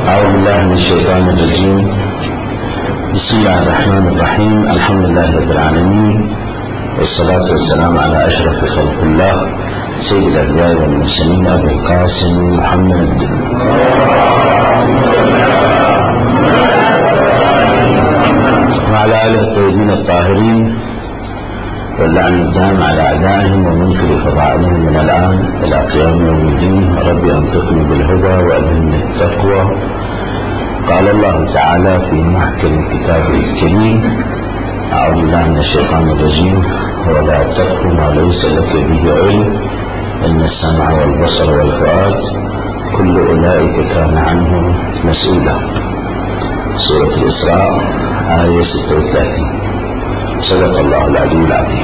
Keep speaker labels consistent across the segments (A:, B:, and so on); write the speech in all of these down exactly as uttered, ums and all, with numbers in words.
A: أعوذ بالله من الشيطان الرجيم. بسم الله الرحمن الرحيم. الحمد لله رب العالمين، والصلاة والسلام على أشرف خلق الله سيد الأنبياء والمرسلين أبي القاسم محمد وعلى آله الطيبين الطاهرين، واللعن الدام على أعدائهم ومنكر فضائلهم من الآن إلى قيام يوم الدين. رب أنطقني بالهدى وألهمني التقوى. قال الله تعالى في محكم كتابه الكريم: أعوذ بالله من الشيطان الرجيم: ولا تقف ما ليس لك به علم إن السمع والبصر والفؤاد كل أولئك كان عنه مسؤولا. سورة الإسراء آية ستة وثلاثين. صدق الله العلي العظيم.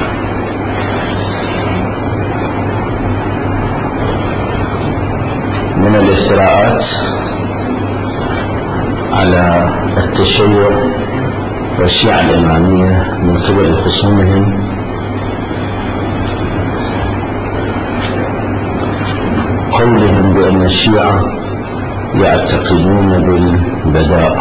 A: من الافتراءات على التشيع والشيعة الإمامية من قبل خصومهم قولهم بأن الشيعة يعتقدون بالبداء،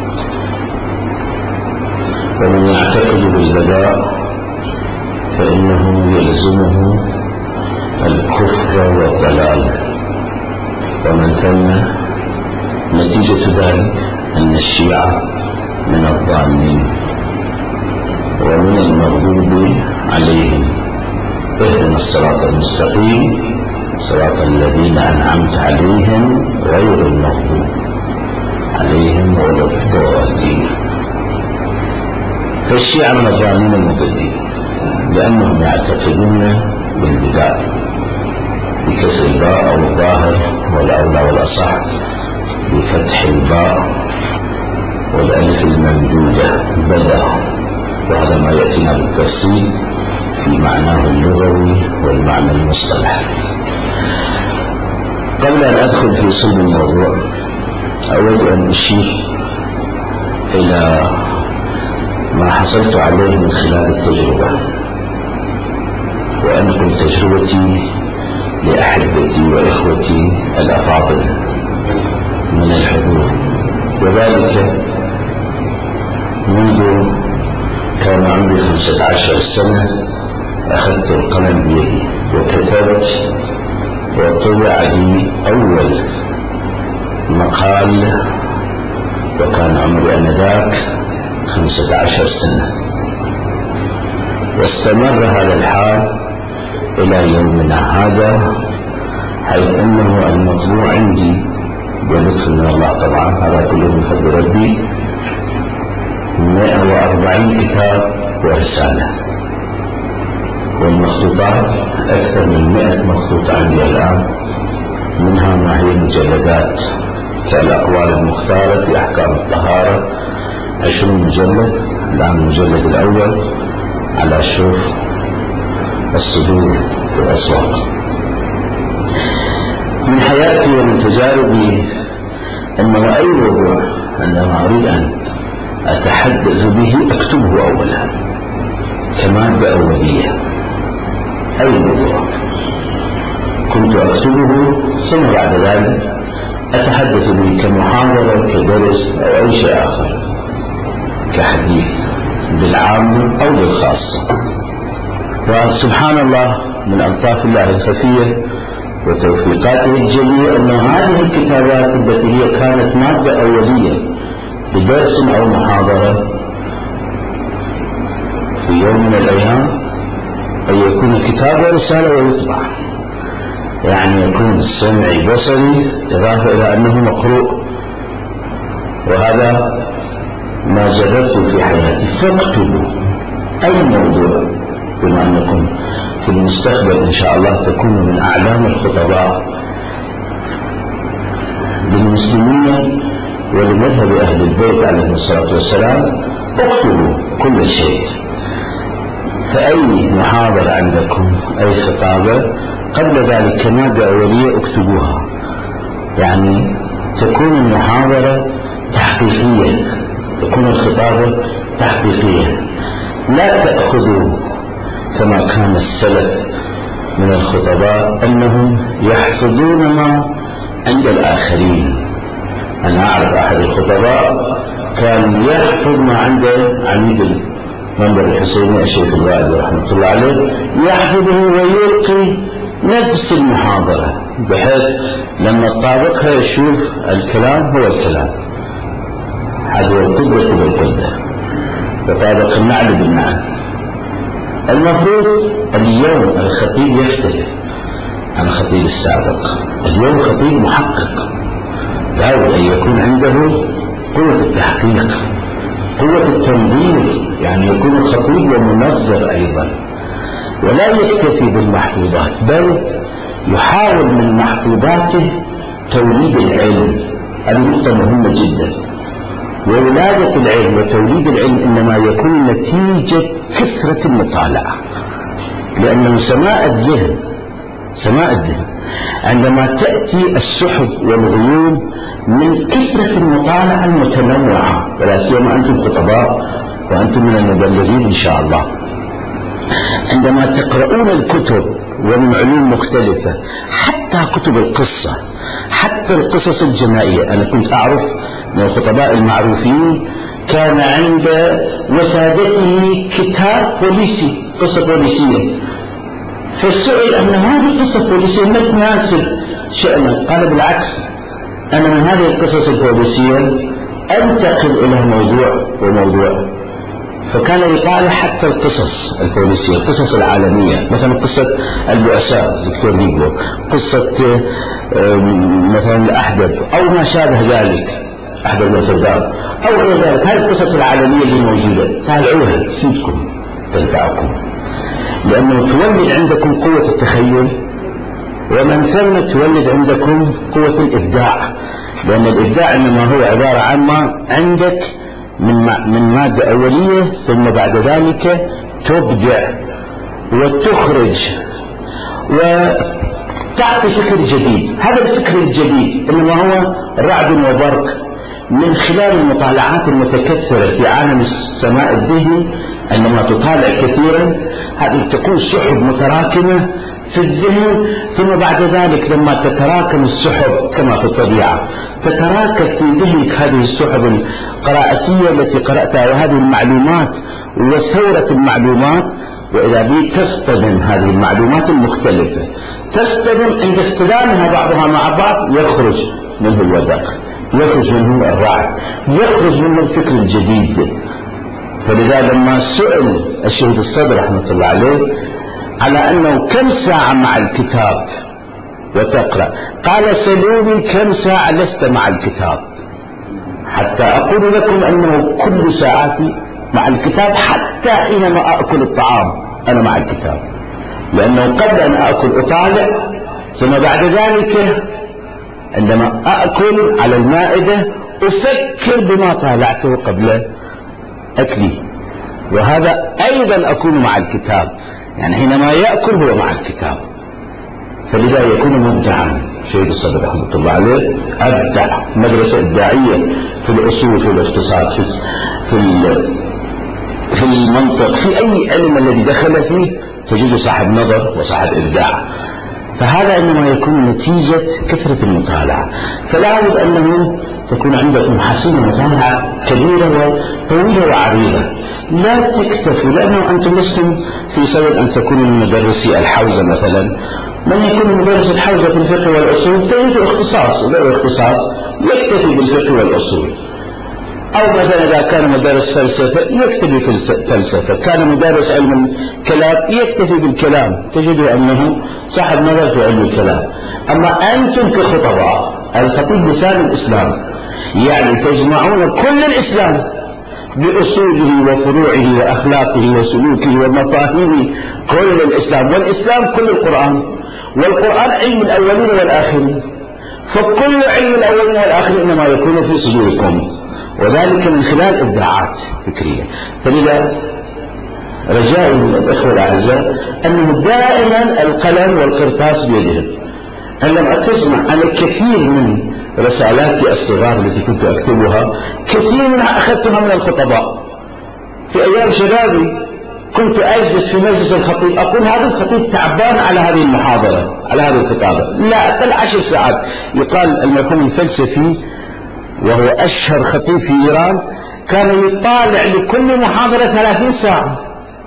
A: ومن يعتقد بالبداء فإنه يلزمه الكفر والضلال، ومن ثم نتيجة ذلك أن الشيعة من الضالين ومن المغضوب عليهم. اهدنا الصراط المستقيم صراط الذين أنعمت عليهم غير المغضوب عليهم ولا الضالين. فالشيعة من الضالين المضلين لأنهم يعتقدون بالبداء بكسر الباء أو الظاهر، والأولى والأصح بفتح الباء والألف الممدودة بدا، وهذا ما يأتينا بالتفصيل في معناه اللغوي والمعنى المصطلحي. قبل أن أدخل في صلب الموضوع أود أن أشير إلى ما حصلت عليه من خلال التجربة، وأنقل تجربتي لأحبتي وإخوتي الأفاضل من الحضور، وذلك منذ كان عمري خمسة عشر سنة أخذت القلم بيدي وكتبت، وطبع لي أول مقال، وكان عمري آنذاك خمسة عشر سنة، واستمر هذا الحال إلى يومنا هذا، حيث أنه المطبوع عندي بلطف من الله طبعا، هذا كله من فضل ربي، مئة وأربعين كتاب ورسالة، والمخطوطات أكثر من مئة مخطوط عندي الآن، منها ما هي مجلدات كالأقوال المختارة في أحكام الطهارة عشرين مجلد، الآن المجلد الأول على شوف الصدور والأسواق. من حياتي ومن تجاربي أنه أي موضوع عندما أريد أن أتحدث به أكتبه أولا كمادة أولية. أي موضوع كنت أكتبه، ثم بعد ذلك أتحدث به كمحاضرة كدرس أو أي شيء آخر، كحديث بالعام أو بالخاصة. وسبحان الله من ألطاف الله الخفية وتوفيقاته الجلية أن هذه الكتابات التي هي كانت مادة أولية بدرس أو محاضرة في يوم من الأيام أن يكون كتاب ورسالة ويطبع، يعني يكون سمعي بصري إضافة إلى أنه مقروء، وهذا ما جربت في حياتي. فاكتبوا أي موضوع، بما أنكم في المستقبل إن شاء الله تكونوا من أعلام الخطباء للمسلمين ولمذهب أهل البيت عليهم الصلاة والسلام، اكتبوا كل شيء. فأي محاضرة عندكم، أي خطابة قبل ذلك كمادة أولية اكتبوها، يعني تكون المحاضرة تحقيقية، تكون الخطابة تحقيقية، لا تأخذوا كما كان السلف من الخطباء أنهم يحفظون ما عند الآخرين أنا أعرف أحد الخطباء كان يحفظ ما عنده عميد المنبر الحسيني الشيخ الوائلي رحمة الله عليه، يحفظه ويلقي نفس المحاضرة، بحيث لما تطابقها يشوف الكلام هو الكلام. هذا هو القدرة بالقدرة، تطابق النعل بالنعل. المفروض اليوم الخطيب يختلف عن الخطيب السابق. اليوم خطيب محقق، لابد أن يكون عنده قوة التحقيق، قوة التنظير، يعني يكون الخطيب ومنظر أيضا، ولا يكتفي بالمحفوظات، بل يحاول من محفوظاته توليد العلم. هذه نقطة مهمة جدا. وولادة العلم وتوليد العلم إنما يكون نتيجة كثرة المطالعة، لأن سماء الذهن سماء الذهن عندما تأتي السحب والغيوم من كثرة المطالعة المتنوعة، ولا سيما أنتم خطباء وأنتم من المبلغين إن شاء الله. عندما تقرؤون الكتب ومن علوم مختلفة، حتى كتب القصة، حتى القصص الجنائية. أنا كنت أعرف من الخطباء المعروفين كان عند وسادته كتاب بوليسي، قصة بوليسية، فسئل أن هذه القصة البوليسية ما تناسب شأنه، قال بالعكس، أنا من هذه القصص البوليسية أنتقل إلى موضوع وموضوع. فكان يقال حتى القصص البوليسية، القصص العالمية، مثلا قصة البؤساء دكتور ديبلو، قصة مثلا الأحدب أو ما شابه ذلك، أحدب وترداد أو غير ذلك. هذه القصص العالمية اللي موجودة تابعوها تفيدكم تنفعكم، لأنه تولد عندكم قوة التخيل، ومن ثم تولد عندكم قوة الإبداع، لأن الإبداع إنما هو عبارة عن ما عندك من من مادة أولية، ثم بعد ذلك تبدع وتخرج وتعطي فكر جديد. هذا الفكر الجديد إنما هو رعد وبرق من خلال المطالعات المتكثرة في عالم السماء الذهني. عندما تطالع كثيرا هذه تكون سحب متراكمة في الذهن، ثم بعد ذلك لما تتراكم السحب كما في الطبيعة تتراكم في ذهنك هذه السحب القراءسية التي قرأتها وهذه المعلومات وثورة المعلومات، وإذا بي تصطدم هذه المعلومات المختلفة، تصطدم عند اصطدامها بعضها مع بعض يخرج منه الودق، يخرج منه الرعد، يخرج منه الفكر الجديد. فلذا لما سئل الشهيد الصدر رحمة الله عليه على أنه كم ساعة مع الكتاب وتقرأ، قال سلوني كم ساعة لست مع الكتاب حتى أقول لكم أنه كل ساعاتي مع الكتاب، حتى حينما أكل الطعام أنا مع الكتاب، لأنه قبل أن أكل أطالع، ثم بعد ذلك عندما أكل على المائدة أفكر بما طالعته قبل أكلي، وهذا أيضا أكون مع الكتاب، يعني حينما يأكل هو مع الكتاب. فلذا يكون مبدعا. شهيد الصدر رحمة الله عليه أبدع، مدرسة إبداعية في الأصول، في الاقتصاد، في في في المنطق، في أي علم الذي دخل فيه تجد صاحب نظر وصاحب إبداع. فهذا إنما يكون نتيجة كثرة المطالعة. فلا بد أنه تكون عندكم حصيلة مطالعة كبيرة وطويلة وعريضة، لا تكتفوا، لأنه أنتم لستم في صدد أن تكونوا من مدرسي الحوزة مثلا. من يكون مدرس الحوزة في الفقه والأصول تجد اختصاص، وغير اختصاص يكتفي بالفقه والأصول، أو مثلا إذا كان مدرس فلسفة يكتفي في الفلسفة، كان مدرس علم الكلام يكتفي بالكلام، تجدوا أنه صاحب نظر في علم الكلام. أما أنتم كخطباء، الخطيب لسان الإسلام، يعني تجمعون كل الإسلام بأصوله وفروعه وأخلاقه وسلوكه ومفاهيمه، كل الإسلام، والإسلام كل القرآن، والقرآن علم الأولين والآخرين، فكل علم الأولين والآخرين إنما يكون في صدوركم، وذلك من خلال إبداعات فكرية. فلذا رجاء من الإخوة الأعزاء أنه دائما القلم والقرطاس بيدهم. أن لم أتسمع أنا كثير من رسالاتي الصغار التي كنت أكتبها، كثير منها أخذتها من الخطباء. في أيام شبابي كنت أجلس في مجلس الخطيب أقول هذا الخطيب تعبان على هذه المحاضرة، على هذه الخطابة، لا أقل عشر ساعات. يقال المفهوم الفلسفي وهو أشهر خطيب في إيران، كان يطالع لكل محاضرة ثلاثين ساعة،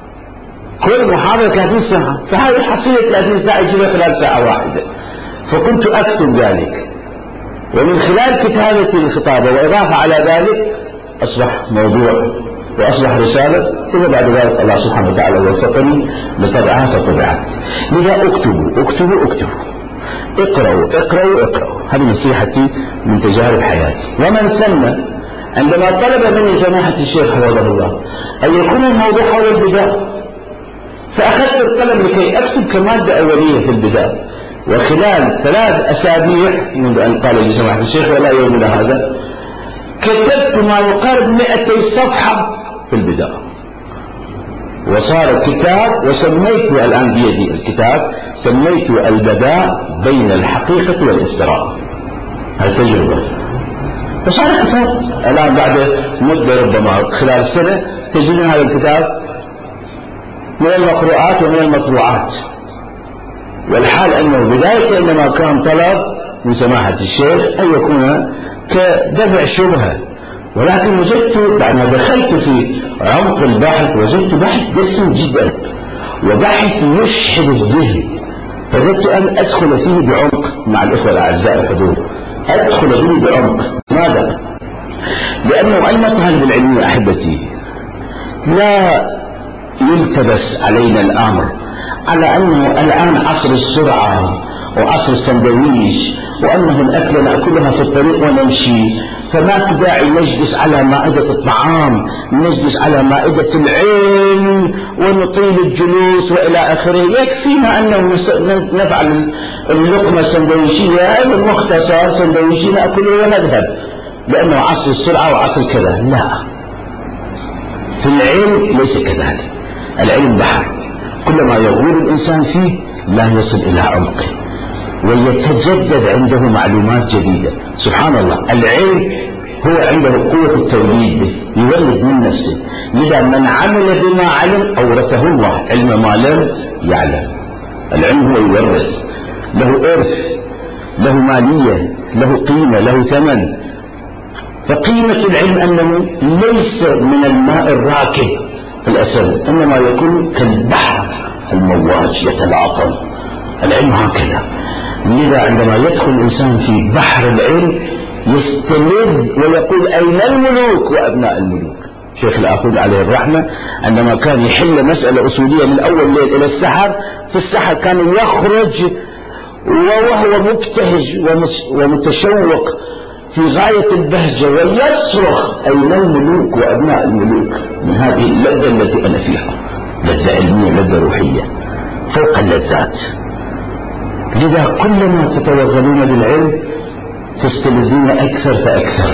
A: كل محاضرة ثلاثين ساعة، فهذه حصيلة ثلاثين ساعة يجيبها خلال ساعة واحدة. فكنت أكتب ذلك، ومن خلال كتابتي الخطابة وإضافة على ذلك أصبح موضوع وأصبح رسالة، ثم بعد ذلك الله سبحانه وتعالى وفقني لطبعها فطبعت. لذا اكتبوا اكتبوا اكتبوا، اقرأوا اقرأوا اقرأوا. هذه نصيحتي من تجارب حياتي. ومن ثم عندما طلب مني سماحة الشيخ حفظه الله أن يكون الموضوع حول البداء، فأخذت القلم لكي أكتب كمادة أولية في البداء، وخلال ثلاث أسابيع منذ أن قال لي سماحة الشيخ ولا يومنا هذا كتبت ما يقارب مئتي صفحة في البداء، وصار كتاب وسميته الآن بيدي الكتاب، سميته البداء بين الحقيقة والافتراء. هذه تجربة، فصار كتاب الآن بعد مدة ربما خلال سنة تجدون هذا الكتاب من المقروءات ومن المطبوعات. والحال أنه بداية إنما كان طلب من سماحة الشيخ أن يكون كدفع شبهة، ولكن وجدت بعد دخلت في عمق البحث وجدت بحث دسم جدا وبحث يشحذ الذهن، فردت أن أدخل فيه بعمق مع الإخوة الأعزاء الحضور، أدخل فيه بعمق. ماذا؟ لأنه المطالب العلمية أحبتي لا يلتبس علينا الأمر على أنه الآن عصر السرعة وعصر السندويش، وأنه الأكل نأكلها في الطريق ونمشي، فما داعي نجلس على مائدة الطعام، نجلس على مائدة العلم ونطيل الجلوس وإلى آخره. يكفينا أنه نفعل اللقمة السندويشية المختصر سندويشي نأكله ونذهب، لأنه عصر السرعة وعصر كذا. لا، في العلم ليس كذلك. العلم بحر، كلما يغول الإنسان فيه لا يصل إلى عمقه ويتجدد عنده معلومات جديدة. سبحان الله، العلم هو عنده قوة التوليد، يولد من نفسه. لذا من عمل بما علم أورثه الله علم ما لم يعلم. العلم هو يورث، له إرث، له مالية، له قيمة، له ثمن. فقيمة العلم أنه ليس من الماء الراكد في الأسد، إنما يكون كالبحر المواج يتلاطم. العلم هكذا. لذا عندما يدخل الإنسان في بحر العلم يستلذ ويقول أين الملوك وأبناء الملوك. شيخ الآخوذ عليه الرحمة عندما كان يحل مسألة أصولية من أول ليل إلى السحر، في السحر كان يخرج وهو مبتهج ومتشوق في غاية البهجة ويصرخ أين الملوك وأبناء الملوك، من هذه اللذة التي أنا فيها، لذة علمية، لذة روحية فوق اللذات. لذا كلما تتوغلون بالعلم تستلذون أكثر فأكثر.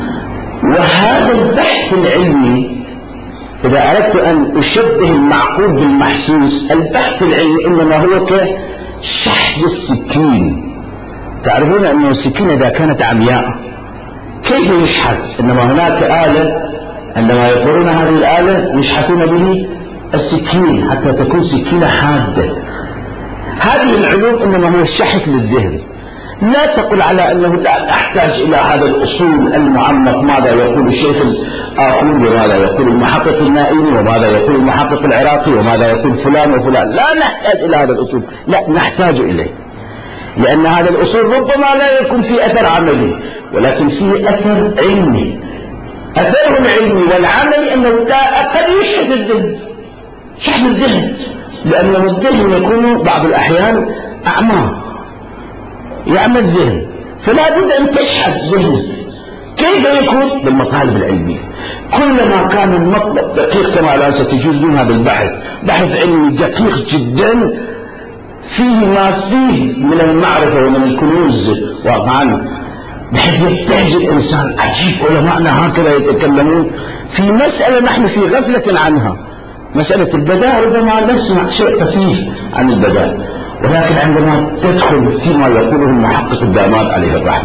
A: وهذا البحث العلمي إذا أردت أن أشبه المعقول بالمحسوس، البحث العلمي إنما هو كشحذ السكين. تعرفون أن السكينة إذا كانت عمياء كيف يشحذ؟ إنما هناك آلة عندما يقولون هذه الآلة يشحذون به السكين حتى تكون سكينة حادة. هذه العلوم إنما هو الشحذ للذهن. لا تقل على أنه لا أحتاج إلى هذا الأصول المعمق، ماذا يقول الشيخ الآخوذ وماذا يقول المحقق النائمي وماذا يقول المحقق العراقي وماذا يقول فلان وفلان. لا نحتاج إلى هذا الأصول، لا نحتاج إليه، لأن هذا الأصول ربما لا يكون فيه أثر عملي ولكن فيه أثر علمي. أثره العلمي والعملي أنه لا أقل يشحذ الذهن، شحذ الذهن، لأن الذهن يكون بعض الأحيان أعمى، يعمى الذهن، فلا بد أن تشحذ ذهنك. كيف يكون؟ بالمطالب العلمية. كلما كان المطلب دقيق كما الآن ستجدون هذا البحث بحث علمي دقيق جدا فيه ما فيه من المعرفة ومن الكنوز واقعا، بحيث يبتهج الإنسان. عجيب، علماءنا هكذا يتكلمون في مسألة نحن في غفلة عنها، مسألة البداء. ربما نسمع شيء خفيف عن البداء، ولكن عندما تدخل فيما يقوله المحقق الدامات عليه الرحمة،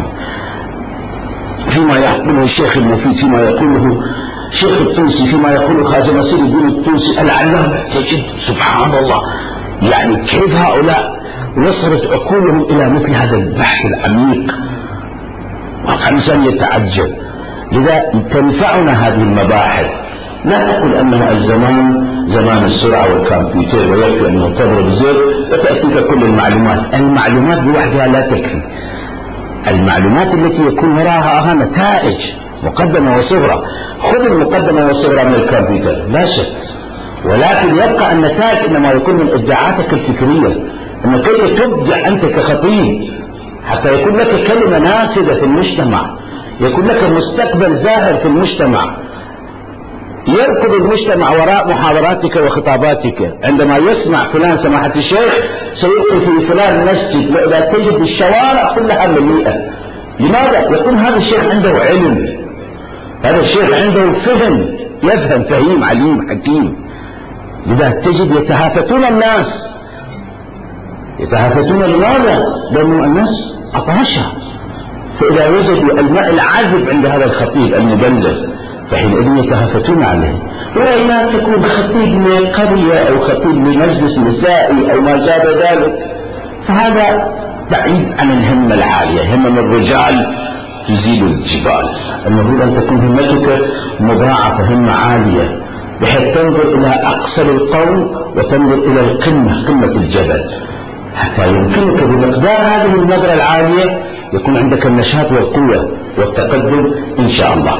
A: فيما يقوله الشيخ المفيد، فيما يقوله الشيخ التونسي، فيما يقوله خازن نصير الدين التونسي العلامة، تجد سبحان الله يعني كيف هؤلاء وصلت عقولهم إلى مثل هذا البحث العميق. الإنسان يتعجب. لذا تنفعنا هذه المباحث. لا تقل أنه الزمان زمان السرعة والكمبيوتر ويكفي أن تضرب زر وتأتيك كل المعلومات. المعلومات بوحدها لا تكفي. المعلومات التي يكون وراءها نتائج مقدمة وصغرى. خذ المقدمة والصغرى من الكمبيوتر لا شك، ولكن يبقى النتائج إنما يكون من إبداعاتك الفكرية، أن كيف تبدع أنت كخطيب حتى يكون لك كلمة نافذة في المجتمع، يكون لك مستقبل زاهر في المجتمع. يركض المجتمع وراء محاضراتك وخطاباتك. عندما يسمع فلان سماحة الشيخ سيلقي في فلان مسجد، وإذا تجد الشوارع كلها مليئة. لماذا؟ يكون هذا الشيخ عنده علم، هذا الشيخ عنده فهم، يفهم فهيم عليم حكيم. لذا تجد يتهافتون الناس، يتهافتون. لماذا؟ لأن الناس أطاشا، فإذا وجدوا الماء العذب عند هذا الخطيب المبلغ فحينئذ يتهافتون عليه. وإلا تكون خطيب من قرية أو خطيب من مجلس نسائي أو ما شابه ذلك، فهذا بعيد عن الهمة العالية. همم الرجال تزيل الجبال. المفروض أن تكون همتك مضاعفة، همة عالية، بحيث تنظر إلى أقصى القوم وتنظر إلى القمة، قمة الجبل، حتى يمكنك بمقدار هذه النظرة العالية يكون عندك النشاط والقوة والتقدم إن شاء الله.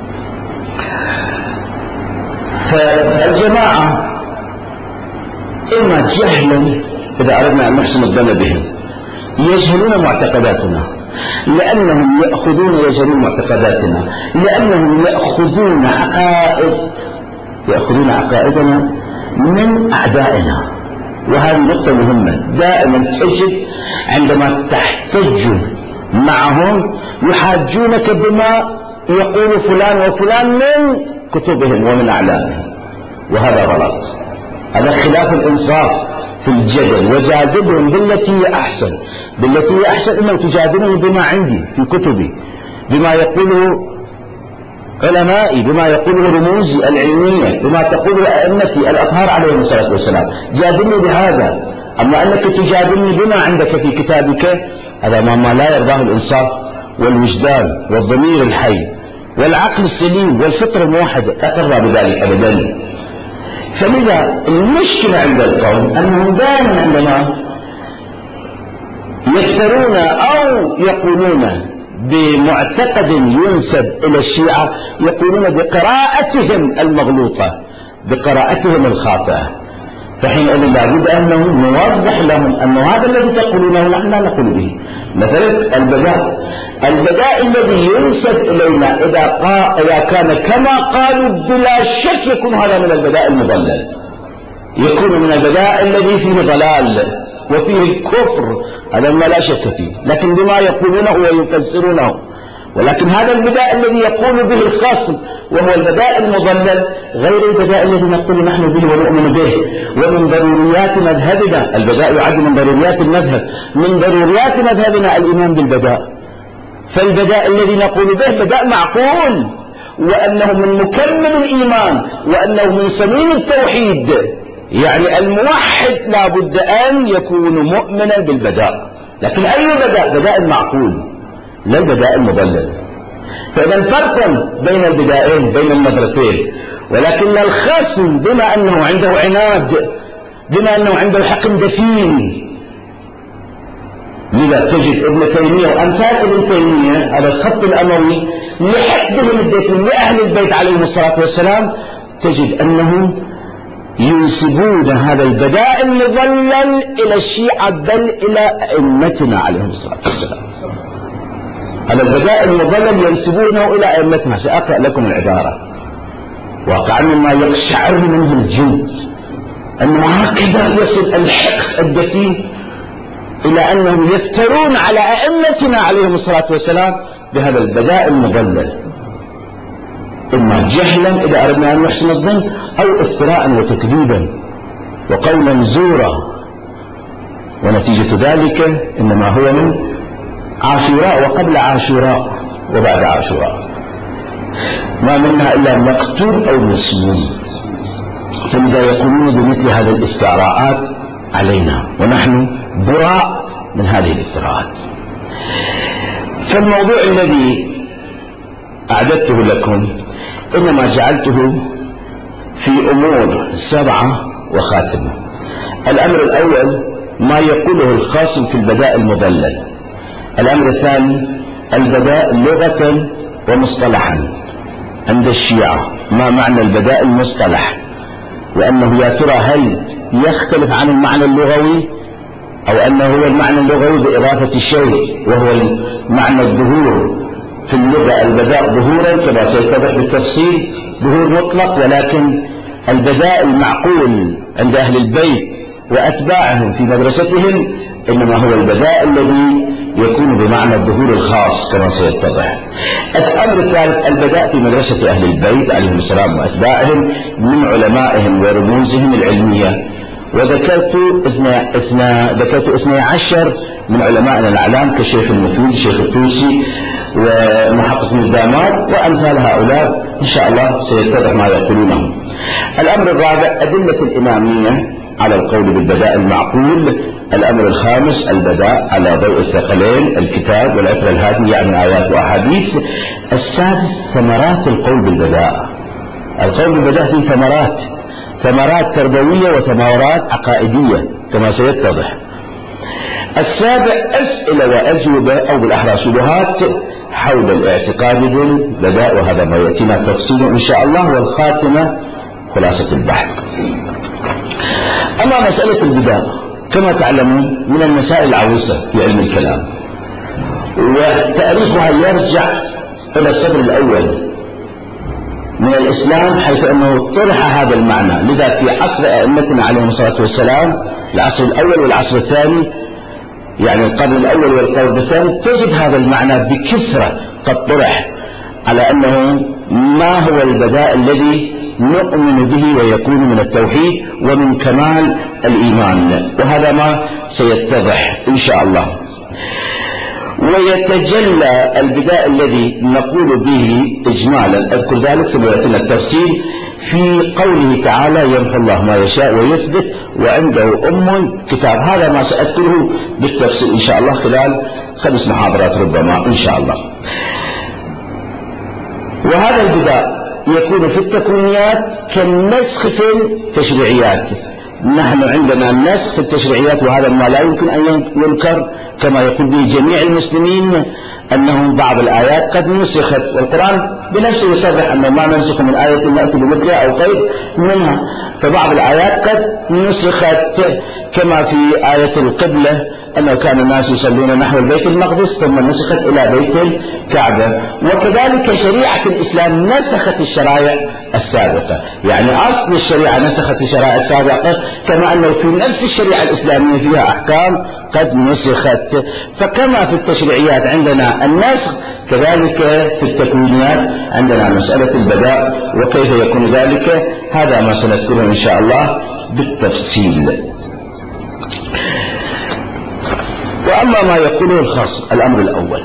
A: فالجماعة إما جهلا إذا أردنا أن نحسن الظن بهم، يجهلون معتقداتنا لأنهم يأخذون يجهلون معتقداتنا لأنهم يأخذون عقائد يأخذون عقائدنا من أعدائنا. وهذه نقطة مهمة. دائما تجد عندما تحتج معهم يحاجونك بما يقول فلان وفلان من كتبهم ومن أعلامهم، وهذا غلط. هذا خلاف الإنصاف في الجدل. وجادلهم بالتي هي أحسن. بالتي هي أحسن إنه تجادلهم بما عندي في كتبي، بما يقوله علمائي، بما يقوله رموزي العلمية، بما تقوله أئمتي الأطهار عليهم الصلاة والسلام. جادلني بهذا. أما أنك تجادلني بما عندك في كتابك، هذا ما لا يرضاه الإنصاف والوجدان والضمير الحي والعقل السليم والفطرة الموحدة، لا ترضى بذلك أبدا. فلذا المشكلة عند القوم أنهم دائما عندما يفترون أو يقولون بمعتقد ينسب إلى الشيعة يقولون بقراءتهم المغلوطة، بقراءتهم الخاطئة. فحينئذ لابد أنه نوضح لهم أن هذا الذي تقولونه نحن لا نقول به. مثلا البداء البداء الذي ينسب إلينا إذا, إذا كان كما قالوا بلا شك يكون هذا من البداء المضلل، يكون من البداء الذي فيه ضلال وفيه الكفر، هذا ما لا شك فيه، لكن بما يقولونه ويفسرونه. ولكن هذا البداء الذي يقول به الخصم وهو البداء المضلل غير البداء الذي نقول نحن به ونؤمن به. ومن ضروريات مذهبنا البداء يعد من ضروريات المذهب، من ضروريات مذهبنا الإيمان بالبداء. فالبداء الذي نقول به بداء معقول، وأنه من مكمل الإيمان، وأنه من صميم التوحيد. يعني الموحد لا بد أن يكون مؤمنا بالبداء. لكن أي بداء؟ بداء المعقول لا البداء المضلل. فإذا فرق بين البدائين، بين النظرتين. ولكن الخصم بما أنه عنده عناد، بما أنه عنده حقن دفين، لذا تجد ابن تيمية وأمثال ابن تيمية على الخط الأموي لحقدهم الدفين لأهل البيت عليهم الصلاة والسلام، تجد أنهم ينسبون هذا البداء المضلل إلى الشيعة بل إلى أئمتنا عليهم الصلاة والسلام. هذا البداء المضلل ينسبونه إلى أئمتنا. سأقرأ لكم العبارة. واقعا مما يقشعر منه الجلد أنه هكذا يصل الحق الدفين إلى أنهم يفترون على أئمتنا عليهم الصلاة والسلام بهذا البداء المضلل، إما جهلا إذا أردنا أن نحسن الظن، أو افتراء وتكذيبا وقولا زورا. ونتيجة ذلك إنما هو من عاشوراء وقبل عاشوراء وبعد عاشوراء، ما منا إلا مقتول أو مسلم. فلذا يقومون بمثل هذه الافتراءات علينا، ونحن براء من هذه الافتراءات. فالموضوع الذي أعددته لكم إنما جعلته في أمور سبعة وخاتمة. الأمر الأول ما يقوله الخاصم في البداء المضلل. الأمر الثاني البداء لغة ومصطلحا عند الشيعة، ما معنى البداء المصطلح، وأنه يا ترى هل يختلف عن المعنى اللغوي أو أنه هو المعنى اللغوي بإضافة الشيء وهو المعنى الظهور في اللغة. البداء ظهورا كما سيتضح بالتفصيل ظهور مطلق، ولكن البداء المعقول عند أهل البيت وأتباعهم في مدرستهم إنما هو البداء الذي يكون بمعنى الظهور الخاص كما سيتضح. الأمر الثالث البداء في مدرسة أهل البيت عليهم السلام وأتباعهم من علمائهم ورموزهم العلمية، وذكرت اثنى اثنى ذكرت اثني عشر من علمائنا الأعلام كالشيخ المفيد الشيخ الطوسي ومحقق الدامار وأمثال هؤلاء إن شاء الله سيتضح ما يقولونه. الأمر الرابع أدلة الإمامية على القول بالبداء المعقول. الأمر الخامس البداء على ضوء الثقلين الكتاب والعترة الهادية يعني آيات وأحاديث. السادس ثمرات القول بالبداء. القول بالبداء فيه ثمرات ثمرات تربوية وثمرات عقائدية كما سيتضح. السابع أسئلة وأجوبة أو بالأحرى شبهات حول الاعتقاد بالبداء، وهذا ما يأتينا تفصيله إن شاء الله. والخاتمة خلاصة البحث. أما مسألة البداء كما تعلمون من المسائل العويصة في علم الكلام، وتأريخها يرجع إلى الصدر الأول من الإسلام، حيث أنه طرح هذا المعنى. لذا في عصر أئمتنا عليهم الصلاة والسلام العصر الأول والعصر الثاني يعني القرن الأول والقرن الثاني تجد هذا المعنى بكثرة قد طرح على أنه ما هو البداء الذي نؤمن به ويكون من التوحيد ومن كمال الإيمان، وهذا ما سيتضح إن شاء الله. ويتجلى البداء الذي نقول به إجمالا أذكر ذلك ثم يأتينا التفصيل في قوله تعالى يمحو الله ما يشاء ويثبت وعنده أم كتاب. هذا ما سأذكره بالتفصيل إن شاء الله خلال خمس محاضرات ربما إن شاء الله. وهذا البداء يكون في التكوينيات كالنسخ في التشريعيات. نحن عندنا النسخ في التشريعيات وهذا ما لا يمكن أن ينكر كما يقول به جميع المسلمين أنه بعض الآيات قد نسخت، والقرآن بنفسه يصرح أنه ما ننسخ من آية نأتي بمثلها أو قيد منها. فبعض الآيات قد نسخت كما في آية القبلة أنه كان الناس يصلون نحو البيت المقدس ثم نسخت إلى بيت الكعبة. وكذلك شريعة الإسلام نسخت الشرائع السابقة، يعني أصل الشريعة نسخت الشرائع السابقة، كما أنه في نفس الشريعة الإسلامية فيها أحكام قد نسخت. فكما في التشريعيات عندنا النسخ كذلك في التكوينيات عندنا مسألة البداء وكيف يكون ذلك. هذا ما سنذكره إن شاء الله بالتفصيل. وأما ما يقوله الخاص الأمر الأول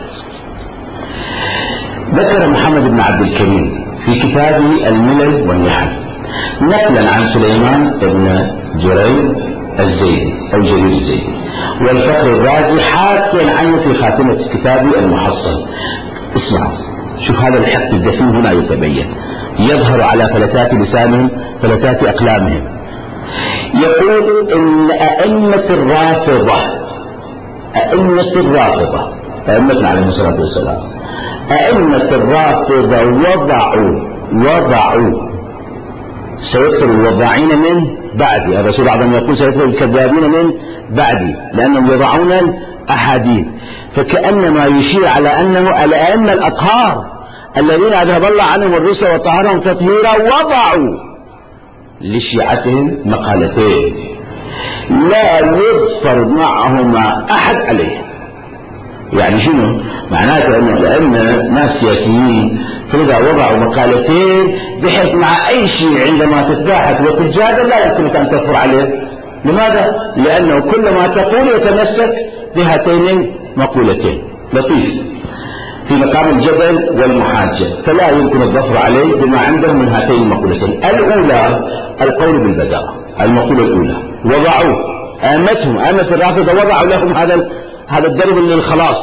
A: ذكر محمد بن عبد الكريم في كتابه الملل والنحل نقلا عن سليمان بن جرير الزيدي أو جرير الزيدي والفخر الرازي حاكيا عنه في خاتمة كتابه المحصن. اسمعوا، شوف هذا الحق الدفين هنا يتبين يظهر على فلتات لسانهم فلتات أقلامهم. يقول إن أئمة الرافضة أئمة الرافضة أئمتنا عليه الصلاة والسلام أئمة الرافضة وضعوا وضعوا سيكثر الوضاعين من بعدي. الرسول بعضهم يقول سيكثر الكذابين من بعدي لأنهم يضعون الأحاديث، فكأنما يشير على أنه الأئمة الأطهار الذين أذهب الله عنهم الرسل وطهرهم تطهيرا وضعوا لشيعتهم مقالتين لا يظفر معهما أحد عليه. يعني شنو معناته؟ أنه الأئمة ناس سياسيين فإذا وضعوا مقالتين بحيث مع أي شيء عندما تتباحث وتتجادل لا يمكنك أن تظفر عليه. لماذا؟ لأنه كل ما تقول يتمسك بهاتين مقولتين. لطيف في مقام الجدل والمحاجة، فلا يمكن الظفر عليه بما عنده من هاتين المقولتين. الأولى القول بالبداء، المقولة الأولى وضعوا أئمتهم أئمة الرافضة وضعوا لهم هذا هذا الدرب للخلاص،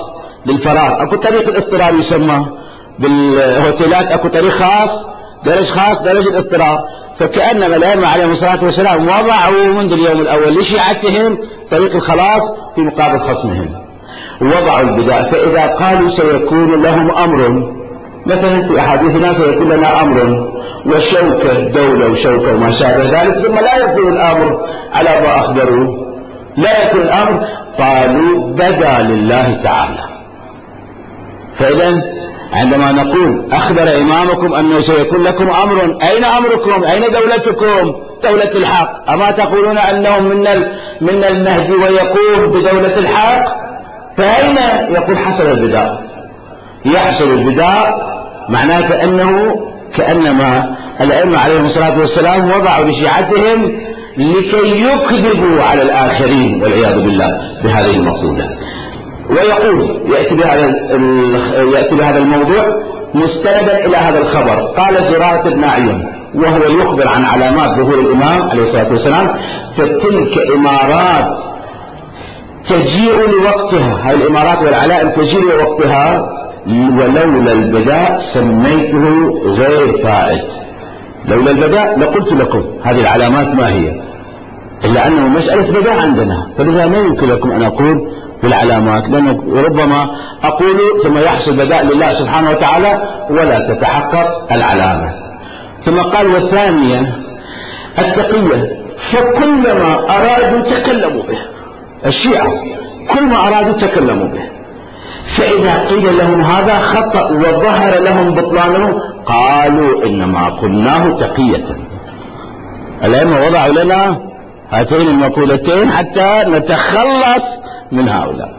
A: للفراغ. اكو طريق الاضطرار يسمى بالهوتيلات، اكو طريق خاص درج خاص درج الاضطرار. فكأنما الأئمة عليهم الصلاة والسلام وضعوا منذ اليوم الأول لشيعتهم طريق الخلاص في مقابل خصمهم، وضعوا البداء. فإذا قالوا سيكون لهم أمر، مثلا في أحاديثنا سيكون لنا أمر وشوكة، دولة وشوكة وما شابه ذلك، ثم لا يكون الأمر على ما أخبروا، لا يكون الأمر، قالوا بدا لله تعالى. فإذا عندما نقول أخبر إمامكم أنه سيكون لكم أمر، أين أمركم؟ أين دولتكم؟ دولة الحق. أما تقولون أنه من من المهدي ويقوم بدولة الحق؟ فأين يقول حصل البداء؟ يحصل البداء معناته أنه كأنما الأئمة عليهم الصلاة والسلام وضعوا لشيعتهم لكي يكذبوا على الآخرين والعياذ بالله بهذه المقولة. ويقول يأتي بهذا يأتي بهذا الموضوع مستندا إلى هذا الخبر. قال زرارة بن أعين وهو يخبر عن علامات ظهور الإمام عليه الصلاة والسلام، فتلك إمارات تجيء لوقتها، هذه الإمارات والعلائم تجيء لوقتها، ولولا البداء سميته غير فائت. لولا البداء لقلت لكم هذه العلامات ما هي، إلا أنه مسألة بداء عندنا، فلذا ما يمكن لكم أن أقول بالعلامات، لأنه ربما أقول ثم يحصل بداء لله سبحانه وتعالى ولا تتحقق العلامة. ثم قال والثانية التقية، فكلما أرادوا تكلموا به. الشيعة كل ما أرادوا تكلموا به، فإذا قيل لهم هذا خطأ وظهر لهم بطلانه قالوا إنما قلناه تقية. الأئمة وضعوا لنا هاتين المقولتين حتى نتخلص من هؤلاء.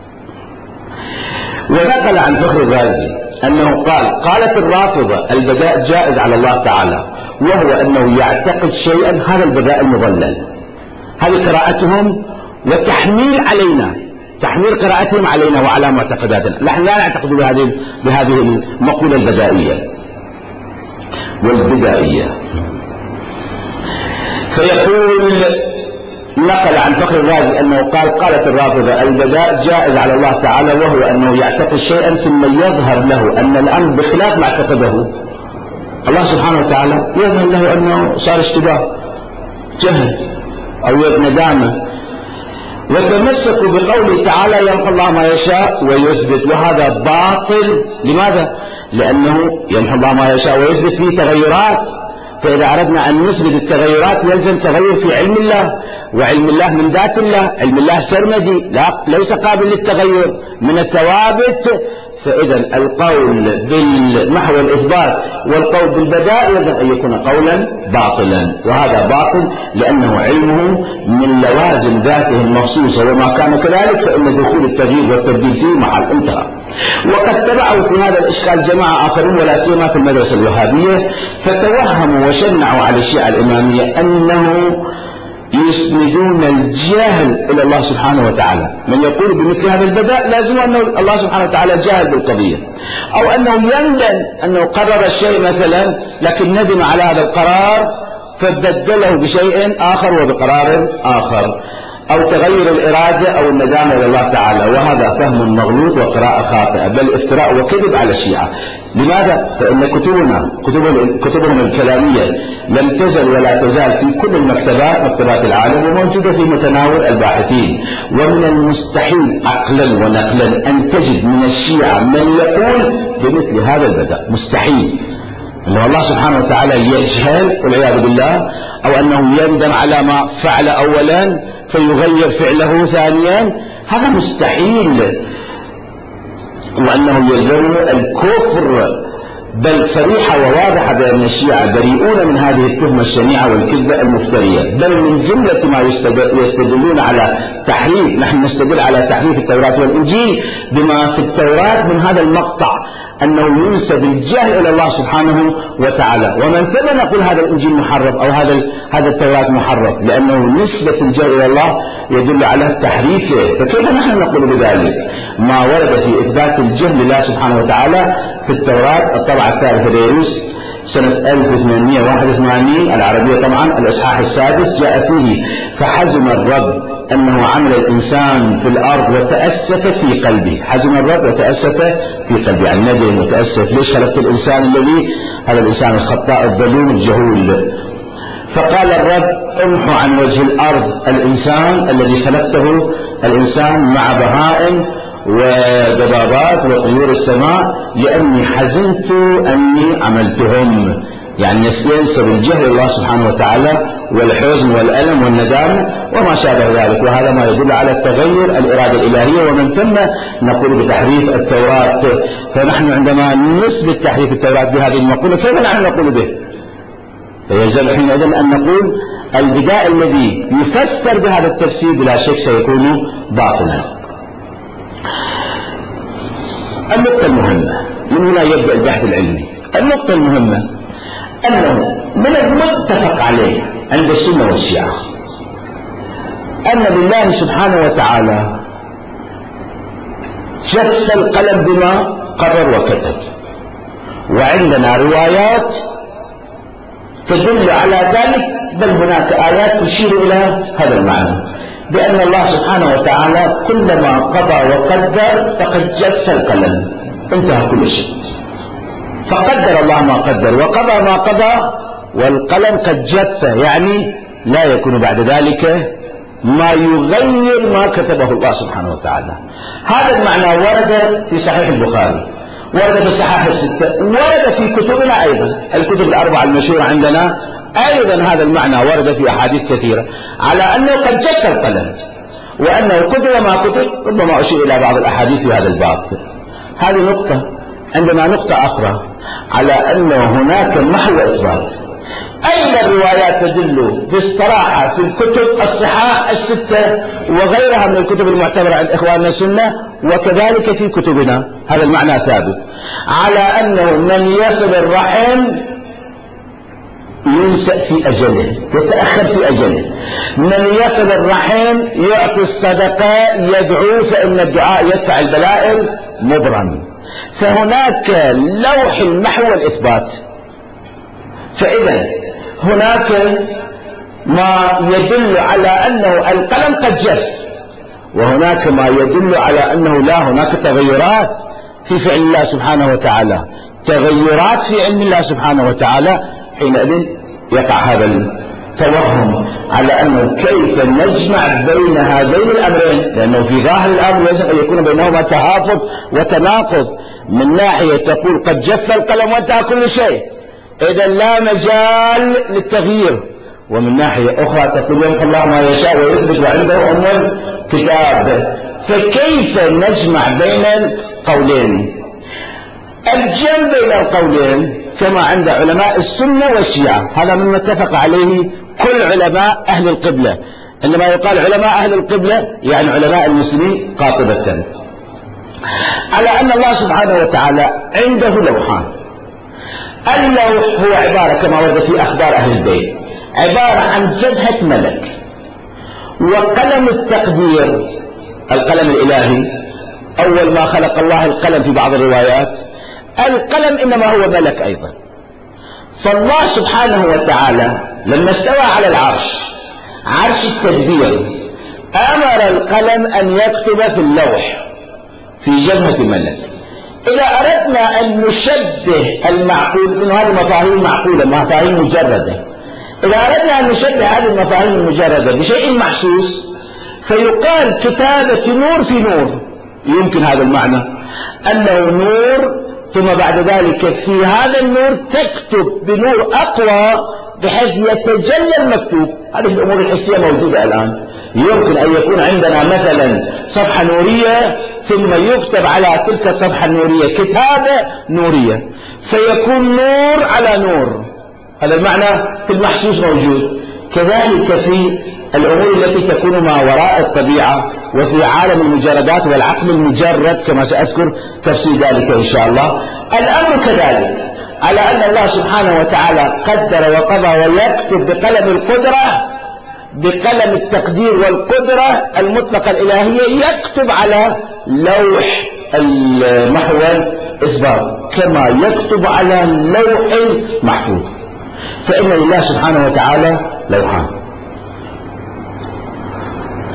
A: ونقل عن فخر الرازي أنه قال قالت الرافضة البداء جائز على الله تعالى، وهو أنه يعتقد شيئا، هذا البداء المضلل، هذه قراءتهم وتحميل علينا، تحميل قراءتهم علينا وعلى معتقداتنا. نحن لا نعتقد بهذه بهذه المقولة البدائية والبدائية. فيقول نقل عن فخر الرازي أنه قال قالت الرافضة البداء جائز على الله تعالى، وهو أنه يعتقد شيئا ثم يظهر له أن الأمر بخلاف ما اعتقده. الله سبحانه وتعالى يظهر له أنه صار اشتباه جهل أو ندامة، وتمسكوا بقوله تعالى يمحو الله ما يشاء ويثبت، وهذا باطل. لماذا؟ لأنه يمحو الله ما يشاء ويثبت فيه تغيرات، فإذا أردنا أن نثبت التغيرات يلزم تغير في علم الله، وعلم الله من ذات الله، علم الله سرمدي لا ليس قابل للتغير من الثوابت. فإذا القول بالمحو والإثبات والقول بالبداء يجب أن يكون قولا باطلا، وهذا باطل لأنه علمه من لوازم ذاته المخصوصة، وما كان كذلك فإن دخول التغيير والتبديل فيه محل انتهى. وقد تبعوا في هذا الإشكال جماعة آخرون ولا سيما في المدرسة الوهابية، فتوهموا وشنعوا على الشيعة الإمامية أنه يسندون الجاهل إلى الله سبحانه وتعالى. من يقول بمثل هذا البداء لازم أنه الله سبحانه وتعالى جاهل بالقضية، أو أنه يندم أنه قرر الشيء مثلا لكن ندم على هذا القرار فبدله بشيء آخر وبقرار آخر، أو تغير الإرادة أو الندامة إلى الله تعالى، وهذا فهم مغلوط وقراءة خاطئة بل افتراء وكذب على الشيعة. لماذا؟ فإن كتبنا كتبهم, كتبهم الكلامية لم تزل ولا تزال في كل المكتبات مكتبات العالم وموجودة في متناول الباحثين، ومن المستحيل عقلا ونقلا أن تجد من الشيعة من يقول بمثل هذا البدء، مستحيل. أن الله سبحانه وتعالى يجهل والعياذ بالله، أو أنه يندم على ما فعل أولا فيغير فعله ثانيا، هذا مستحيل، وأنه يلزم الكفر، بل صريحة وواضحة بأن الشيعة بريئون من هذه التهمة الشنيعة والكذبة المفترية، بل من جملة ما يستدلون على تحريف، نحن نستدل على تحريف التوراة والإنجيل بما في التوراة من هذا المقطع أنه ينسب الجهل إلى الله سبحانه وتعالى، ومن ثم نقول هذا الإنجيل محرف أو هذا هذا التوراة محرف، لأنه نسبة الجهل إلى الله يدل على تحريفه. فكيف نحن نقول بذلك؟ ما ورد في إثبات الجهل لله سبحانه وتعالى في التوراة الطبعة الثالثة ديروس سنة ألف وثمانمائة وواحد وثمانين العربية طبعا الإصحاح السادس جاء فيه فحزم الرب أنه عمل الإنسان في الأرض وتأسف في قلبه، حزن الرب وتأسف في قلبه، يعني ندم وتأسف. ليش خلقت الإنسان الذي هذا الإنسان الخطاء الظلوم الجهول؟ فقال الرب امحو عن وجه الأرض الإنسان الذي خلقته الإنسان مع بهائم ودبابات وطيور السماء، لأني حزنت أني عملتهم. يعني ينسب الجهل الله سبحانه وتعالى والحزن والألم والندامة وما شابه ذلك، وهذا ما يدل على التغير الإرادة الإلهية، ومن ثم نقول بتحريف التوراة. فنحن عندما نثبت تحريف التوراة بهذه المقولة كيف نحن نقول به؟ فيجب حينئذ أن نقول البداء الذي يفسر بهذا التفسير بلا شك سيكون باطلا. النقطة المهمة من هنا يبدأ البحث العلمي. النقطة المهمة أنه من المتفق عليه عند السنة والشيعة أن لله سبحانه وتعالى جس القلم بما قرر وكتب، وعندنا روايات تدل على ذلك، بل هناك آيات تشير إلى هذا المعنى، بأن الله سبحانه وتعالى كلما قضى وقدر فقد جس القلم، انتهى كل شيء. فقدر الله ما قدر وقضى ما قضى والقلم قد جف، يعني لا يكون بعد ذلك ما يغير ما كتبه الله سبحانه وتعالى. هذا المعنى ورد في صحيح البخاري، ورد في الصحاح الستة، ورد في كتبنا أيضا، الكتب الأربعة المشهورة عندنا أيضا هذا المعنى ورد في أحاديث كثيرة على أنه قد جف القلم، وأنه كتب ما كتب. ربما أشير إلى بعض الأحاديث في هذا الباب. هذه نقطة. عندنا نقطة أخرى على أنه هناك محو إثبات. أين الروايات تدل بالصراحة في الكتب الصحاح الستة وغيرها من الكتب المعتبرة عند إخواننا السنة، وكذلك في كتبنا هذا المعنى ثابت، على أنه من يصل الرحم ينسأ في أجله، يتأخر في أجله. من يصل الرحم يعطي الصدقة، يدعو، فإن الدعاء يدفع البلائل مبرم. فهناك لوح المحو والإثبات. فإذا هناك ما يدل على أنه القلم قد جف، وهناك ما يدل على أنه لا، هناك تغيرات في فعل الله سبحانه وتعالى، تغيرات في علم الله سبحانه وتعالى. حينئذ يقع هذا التوهم على أنه كيف نجمع بين هذين الأمرين، لأنه في ظاهر الأمر يجب أن يكون بينهما تهافت وتناقض. من ناحية تقول قد جف القلم وانتهى كل شيء، إذا لا مجال للتغيير، ومن ناحية أخرى تقول يمحو الله ما يشاء ويثبت وعنده أم الكتاب. فكيف نجمع بين القولين؟ الجمع بين القولين كما عند علماء السنة والشيعة، هذا مما اتفق عليه كل علماء أهل القبلة. عندما يقال علماء أهل القبلة يعني علماء المسلمين قاطبة، على أن الله سبحانه وتعالى عنده لوحان. اللوح هو عبارة كما ورد في أخبار أهل البيت، عبارة عن جبهة ملك، وقلم التقدير القلم الإلهي. أول ما خلق الله القلم في بعض الروايات، القلم إنما هو ملك أيضا. فالله سبحانه وتعالى لما استوى على العرش، عرش التدبير، أمر القلم أن يكتب في اللوح في جبهة ملك. إذا أردنا أن نشبه المعقول، من هذه المفاهيم معقولة، مفاهيم مجردة، إذا أردنا أن نشبه هذه المفاهيم المجردة بشيء محسوس، فيقال كتابة نور في نور. يمكن هذا المعنى أنه نور، ثم بعد ذلك في هذا النور تكتب بنور أقوى بحيث يتجلى المكتوب. هذه الأمور الحسية موجودة الآن. يمكن أن يكون عندنا مثلا صفحة نورية ثم يكتب على تلك الصفحة النورية كتابة نورية، فيكون نور على نور. هذا المعنى في المحسوس موجود. كذلك في الأمور التي تكون ما وراء الطبيعة وفي عالم المجردات والعقل المجرد، كما سأذكر تفسير ذلك إن شاء الله. الأمر كذلك على أن الله سبحانه وتعالى قدر وقضى ويكتب بقلم القدرة، بقلم التقدير والقدرة المطلقة الإلهية، يكتب على لوح المحو والإثبات كما يكتب على لوح محفوظ. فإن لله سبحانه وتعالى لوحان.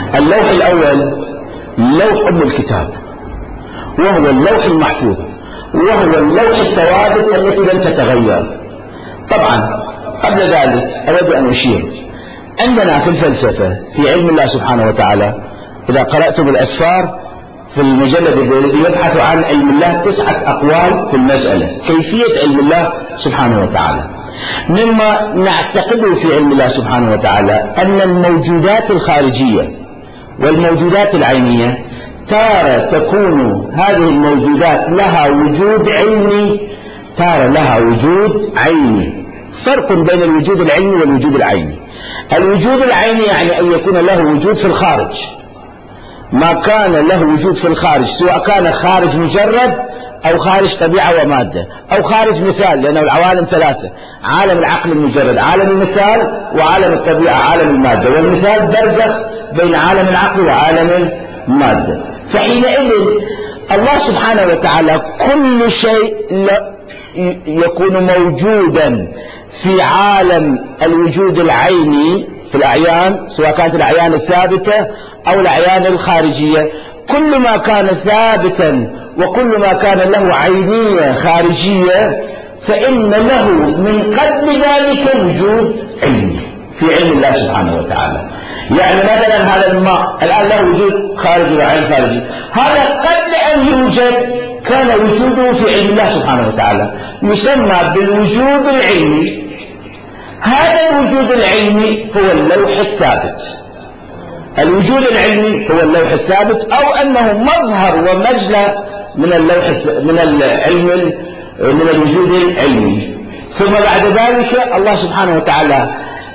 A: اللوح الأول لوح أم الكتاب، وهو اللوح المحفوظ، وهو اللوح الثوابت التي لم تتغير. طبعا قبل ذلك أود أن أشير، عندنا في الفلسفة في علم الله سبحانه وتعالى، إذا قرأتم الأسفار في المجلد الذي يبحث عن علم الله تسعة أقوال في المسألة كيفية علم الله سبحانه وتعالى. مما نعتقده في علم الله سبحانه وتعالى أن الموجودات الخارجية والموجودات العينية تارة تكون هذه الموجودات لها وجود علمي، تارة لها وجود عيني. فرق بين الوجود العلمي والوجود العيني. الوجود العيني يعني أن يكون له وجود في الخارج، ما كان له وجود في الخارج سواء كان خارج مجرد أو خارج طبيعة ومادة أو خارج مثال، لأنه العوالم ثلاثة: عالم العقل المجرد، عالم المثال، وعالم الطبيعة عالم المادة، والمثال برزخ بين عالم العقل وعالم المادة. فحينئذ الله سبحانه وتعالى كل شيء يكون موجودا في عالم الوجود العيني في الأعيان، سواء كانت الأعيان الثابتة أو الأعيان الخارجية. كل ما كان ثابتا وكل ما كان له عينية خارجية فإن له من قبل ذلك وجود علمي في علم الله سبحانه وتعالى. يعني مثلا هذا الماء الآن له وجود خارجي وعين خارجي، هذا قبل أن يوجد كان وجوده في علم الله سبحانه وتعالى، يسمى بالوجود العلمي. هذا الوجود العلمي هو اللوح الثابت. الوجود العلمي هو اللوح الثابت، أو أنه مظهر ومجلى من اللوح من العلم من الوجود العلمي. ثم بعد ذلك الله سبحانه وتعالى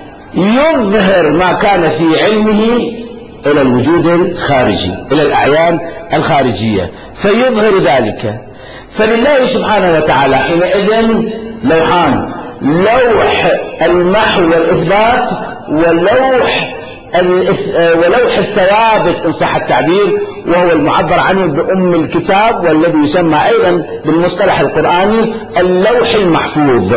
A: يظهر ما كان في علمه إلى الوجود الخارجي، إلى الأعيان الخارجية، فيظهر ذلك. فلله سبحانه وتعالى حينئذ لوحان: لوح المحو والإثبات، ولوح ولوح الثوابت إن صح التعبير، وهو المعبر عنه بأم الكتاب، والذي يسمى أيضا بالمصطلح القرآني اللوح المحفوظ.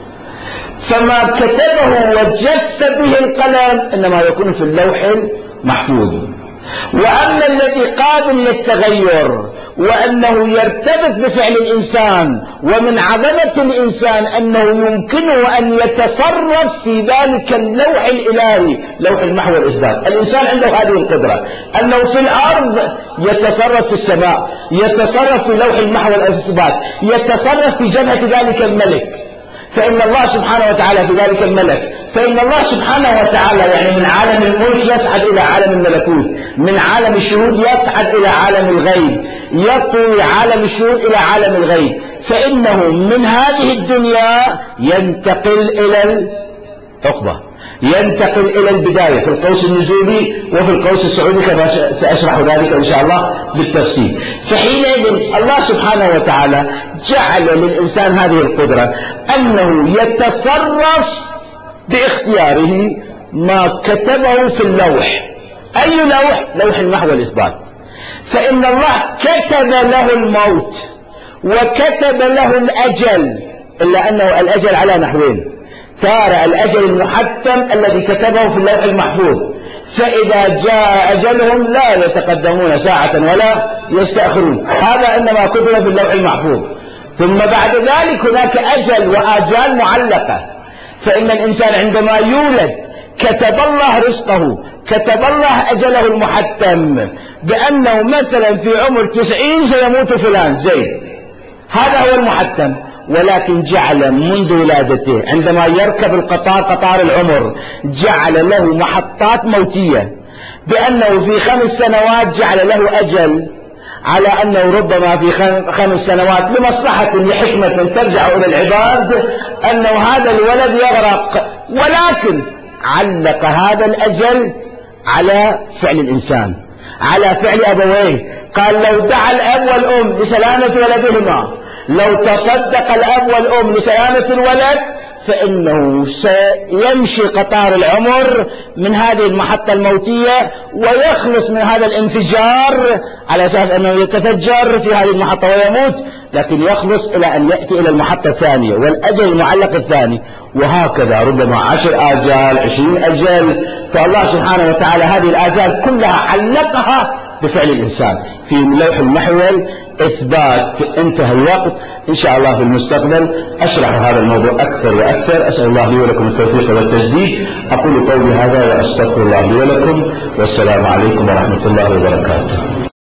A: فما كتبه وجف به القلم إنما يكون في اللوح المحفوظ. وأما الذي قابل للتغير وأنه يرتبط بفعل الإنسان، ومن عظمة الإنسان أنه يمكنه أن يتصرف في ذلك اللوح الإلهي، لوح المحو والإثبات. الإنسان عنده هذه القدرة أنه في الأرض يتصرف في السماء، يتصرف في لوح المحو والإثبات، يتصرف في جبهة ذلك الملك، فإن الله سبحانه وتعالى في ذلك الملك. فإن الله سبحانه وتعالى يعني من عالم الملك يصعد إلى عالم الملكوت، من عالم الشهود يصعد إلى عالم الغيب، يطوي عالم الشهود إلى عالم الغيب. فإنه من هذه الدنيا ينتقل إلى العقبة، ينتقل إلى البداية في القوس النزولي وفي القوس الصعودي، كما سأشرح ذلك إن شاء الله بالتفصيل. فحينئذ الله سبحانه وتعالى جعل للإنسان هذه القدرة أنه يتصرف باختياره ما كتبه في اللوح. أي لوح؟ لوح المحو والإثبات. فإن الله كتب له الموت وكتب له الأجل، إلا أنه الأجل على نحوين: تارة الأجل المحتم الذي كتبه في اللوح المحفوظ، فإذا جاء أجلهم لا يتقدمون ساعة ولا يستأخرون، هذا إنما كتب في اللوح المحفوظ. ثم بعد ذلك هناك أجل وآجال معلقة. فإن الإنسان عندما يولد كتب الله رزقه، كتب الله أجله المحتم، بأنه مثلا في عمر تسعين سيموت فلان زيد، هذا هو المحتم. ولكن جعل منذ ولادته عندما يركب القطار قطار العمر جعل له محطات موتية، بأنه في خمس سنوات جعل له أجل، على أنه ربما في خمس سنوات لمصلحة لحكمة ترجع إلى العباد أنه هذا الولد يغرق، ولكن علق هذا الأجل على فعل الإنسان، على فعل أبويه. قال: لو دعا الأب والأم لسلامة ولدهما، لو تصدق الأب والأم لسلامة الولد،
B: فإنه سيمشي قطار العمر من هذه المحطة الموتية ويخلص من هذا الانفجار على أساس أنه يتفجر في هذه المحطة ويموت، لكن يخلص إلى أن يأتي إلى المحطة الثانية والأجل المعلق الثاني، وهكذا ربما عشر آجال عشرين أجل. فالله سبحانه وتعالى هذه الآجال كلها علقها بفعل الإنسان في لوح المحول إثبات انتهى الوقت. إن شاء الله في المستقبل أشرح هذا الموضوع أكثر وأكثر. أسأل الله لي ولكم التوفيق والتسديد. أقول قولي هذا وأستغفر الله لي ولكم، والسلام عليكم ورحمة الله وبركاته.